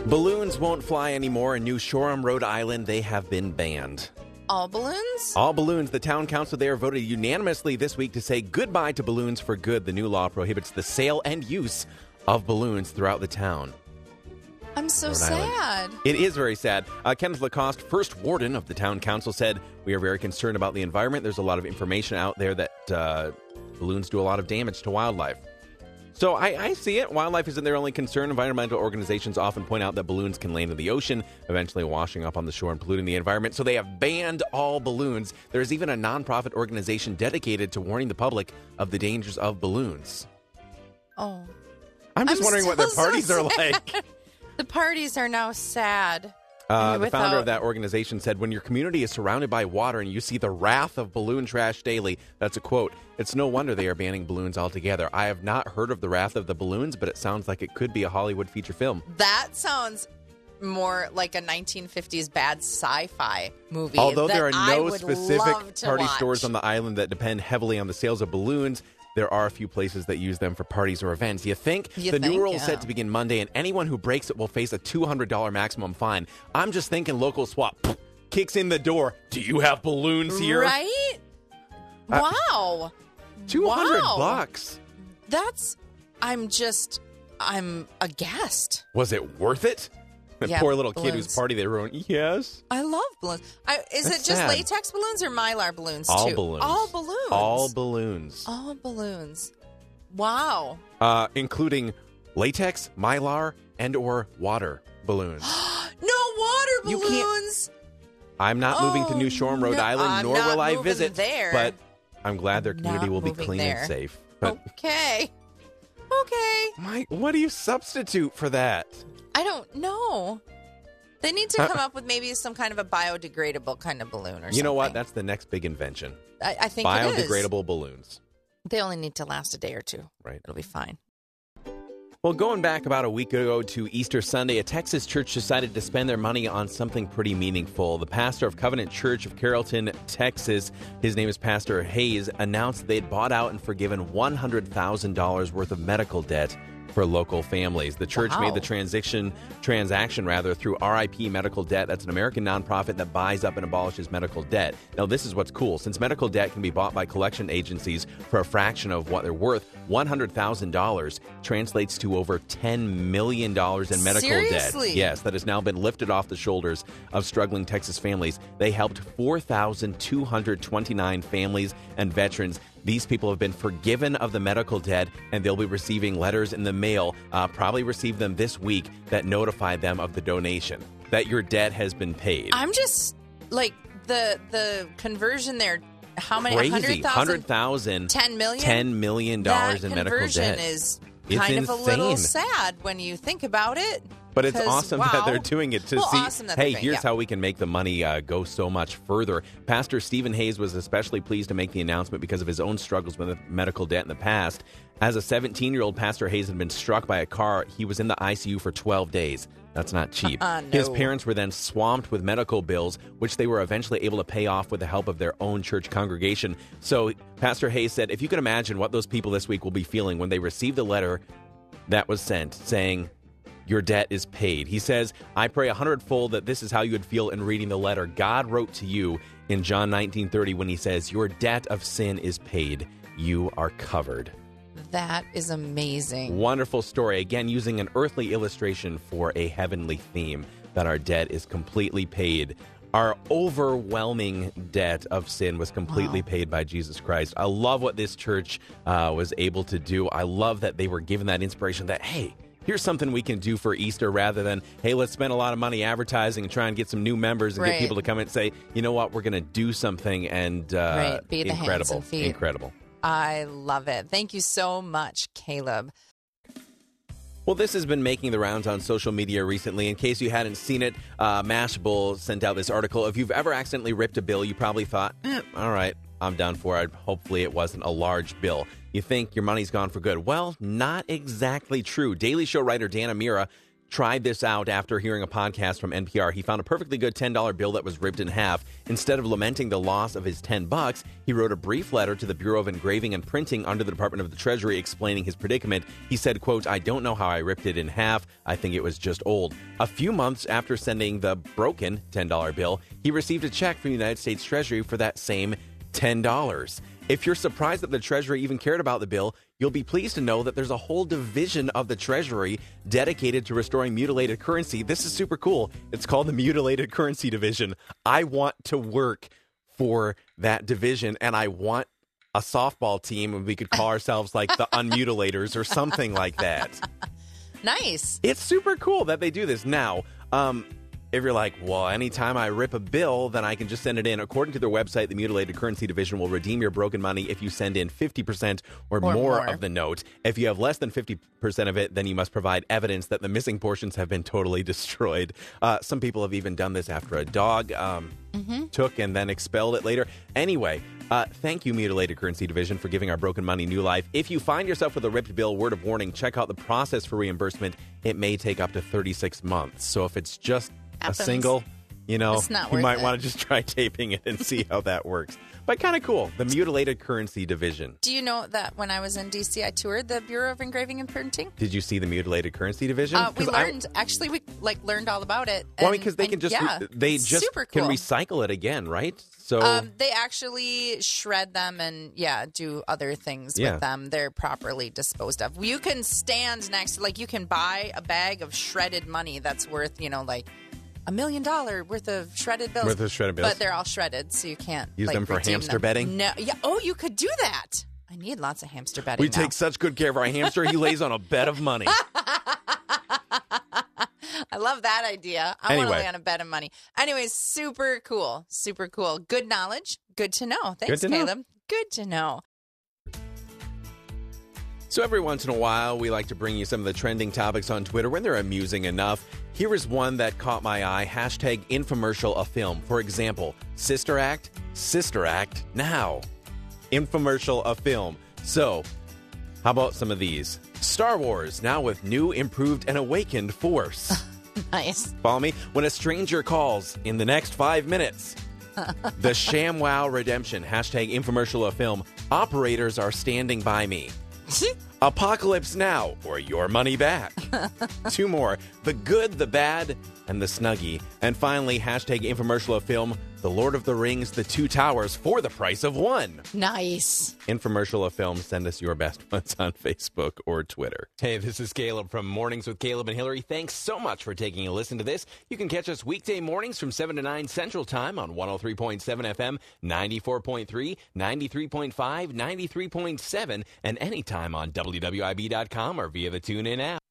Balloons won't fly anymore in New Shoreham, Rhode Island. They have been banned. All balloons? All balloons. The town council there voted unanimously this week to say goodbye to balloons for good. The new law prohibits the sale and use of balloons throughout the town. I'm so Rhode sad. Island. It is very sad. Kenneth Lacoste, first warden of the town council, said, "We are very concerned about the environment. There's a lot of information out there that balloons do a lot of damage to wildlife." So I see it. Wildlife isn't their only concern. Environmental organizations often point out that balloons can land in the ocean, eventually washing up on the shore and polluting the environment. So they have banned all balloons. There's even a nonprofit organization dedicated to warning the public of the dangers of balloons. Oh. I'm just wondering what their parties are like. The parties are now sad. The founder of that organization said, "When your community is surrounded by water and you see the wrath of balloon trash daily," that's a quote, "it's no wonder they are banning balloons altogether. I have not heard of the wrath of the balloons, but it sounds like it could be a Hollywood feature film." That sounds more like a 1950s bad sci-fi movie. Although there are no specific party watch. stores on the island that depend heavily on the sales of balloons, there are a few places that use them for parties or events. You think? The new rule is set to begin Monday, and anyone who breaks it will face a $200 maximum fine. I'm just thinking local SWAT kicks in the door. Do you have balloons here? Right? Wow. $200. I'm aghast. Was it worth it? The Yeah, poor little kid balloons. whose party they ruined. Yes. I love balloons. Is That's it just sad. latex balloons or Mylar balloons, All too? balloons. All balloons. All balloons. All balloons. Wow. Including latex, Mylar, and or water balloons. No water You can't- balloons. I'm not moving to New Shoreham, Rhode no, Island, I'm nor not will I moving visit. there. But I'm glad their community Not will be moving clean there. and safe. But Okay. Okay. Mike, what do you substitute for that? I don't know. They need to come up with maybe some kind of a biodegradable kind of balloon or something. You know what? That's the next big invention. I think it is. Biodegradable balloons. They only need to last a day or two. Right. It'll be fine. Well, going back about a week ago to Easter Sunday, a Texas church decided to spend their money on something pretty meaningful. The pastor of Covenant Church of Carrollton, Texas, his name is Pastor Hayes, announced they'd bought out and forgiven $100,000 worth of medical debt for local families. The church made the transaction through RIP Medical Debt. That's an American nonprofit that buys up and abolishes medical debt. Now, this is what's cool. Since medical debt can be bought by collection agencies for a fraction of what they're worth, $100,000 translates to over $10 million in medical Seriously? debt. Yes, that has now been lifted off the shoulders of struggling Texas families. They helped 4,229 families and veterans. These people have been forgiven of the medical debt, and they'll be receiving letters in the mail, probably receive them this week, that notify them of the donation, that your debt has been paid. I'm just, like, the conversion there, how many? Crazy. 100,000? 10 million? $10 million that in medical conversion debt. is It's kind of a little insane. sad when you think about it. But it's 'cause, awesome wow. that they're doing it to see, awesome that they're hey, doing it, here's yeah. how we can make the money go so much further. Pastor Stephen Hayes was especially pleased to make the announcement because of his own struggles with medical debt in the past. As a 17-year-old, Pastor Hayes had been struck by a car. He was in the ICU for 12 days. That's not cheap. No. His parents were then swamped with medical bills, which they were eventually able to pay off with the help of their own church congregation. So Pastor Hayes said, if you can imagine what those people this week will be feeling when they receive the letter that was sent saying, your debt is paid. He says, I pray 100-fold that this is how you would feel in reading the letter God wrote to you in John 19:30 when he says, your debt of sin is paid. You are covered. That is amazing. Wonderful story. Again, using an earthly illustration for a heavenly theme, that our debt is completely paid. Our overwhelming debt of sin was completely paid by Jesus Christ. I love what this church was able to do. I love that they were given that inspiration that, hey, here's something we can do for Easter rather than, hey, let's spend a lot of money advertising and try and get some new members and get people to come in and say, you know what, we're going to do something and Be the incredible. hands and feet. Incredible. I love it. Thank you so much, Caleb. Well, this has been making the rounds on social media recently. In case you hadn't seen it, Mashable sent out this article. If you've ever accidentally ripped a bill, you probably thought, all right, I'm done for it. Hopefully it wasn't a large bill. You think your money's gone for good. Well, not exactly true. Daily Show writer Dan Amira tried this out after hearing a podcast from NPR. He found a perfectly good $10 bill that was ripped in half. Instead of lamenting the loss of his $10, he wrote a brief letter to the Bureau of Engraving and Printing under the Department of the Treasury explaining his predicament. He said, quote, "I don't know how I ripped it in half. I think it was just old." A few months after sending the broken $10 bill, he received a check from the United States Treasury for that same $10. If you're surprised that the Treasury even cared about the bill, you'll be pleased to know that there's a whole division of the Treasury dedicated to restoring mutilated currency. This is super cool. It's called the Mutilated Currency Division. I want to work for that division, and I want a softball team, and we could call ourselves like the Unmutilators or something like that. Nice. It's super cool that they do this. Now, if you're like, well, anytime I rip a bill, then I can just send it in. According to their website, the Mutilated Currency Division will redeem your broken money if you send in 50% or more of the note. If you have less than 50% of it, then you must provide evidence that the missing portions have been totally destroyed. Some people have even done this after a dog took and then expelled it later. Anyway, thank you, Mutilated Currency Division, for giving our broken money new life. If you find yourself with a ripped bill, word of warning, check out the process for reimbursement. It may take up to 36 months. So if it's just a single, you might want to just try taping it and see how that works. But kind of cool, the Mutilated Currency Division. Do you know that when I was in D.C., I toured the Bureau of Engraving and Printing? Did you see the Mutilated Currency Division? We learned, we learned all about it. Well, because they can just, they just can recycle it again, right? So they actually shred them and, do other things with them. They're properly disposed of. You can stand next to, you can buy a bag of shredded money that's worth, $1 million worth of shredded bills. But they're all shredded, so you can't use them for hamster bedding? No. Yeah. Oh, you could do that. I need lots of hamster bedding. We take such good care of our hamster, he lays on a bed of money. I love that idea. I want to lay on a bed of money. Anyways, super cool. Super cool. Good knowledge. Good to know. Thanks, Caleb. Good to know. So every once in a while, we like to bring you some of the trending topics on Twitter when they're amusing enough. Here is one that caught my eye. Hashtag infomercial a film. For example, Sister Act now. Infomercial a film. So, how about some of these? Star Wars, now with new, improved, and awakened Force. Nice. Follow me? When a stranger calls in the next 5 minutes. The ShamWow Redemption. Hashtag infomercial a film. Operators are standing by me. Apocalypse Now, or your money back. 2 more. The Good, the Bad, and the Snuggie. And finally, hashtag infomercial a film. The Lord of the Rings, The Two Towers, for the price of one. Nice. Infomercial a film. Send us your best ones on Facebook or Twitter. Hey, this is Caleb from Mornings with Caleb and Hillary. Thanks so much for taking a listen to this. You can catch us weekday mornings from 7 to 9 Central Time on 103.7 FM, 94.3, 93.5, 93.7, and anytime on WWIB.com or via the TuneIn app.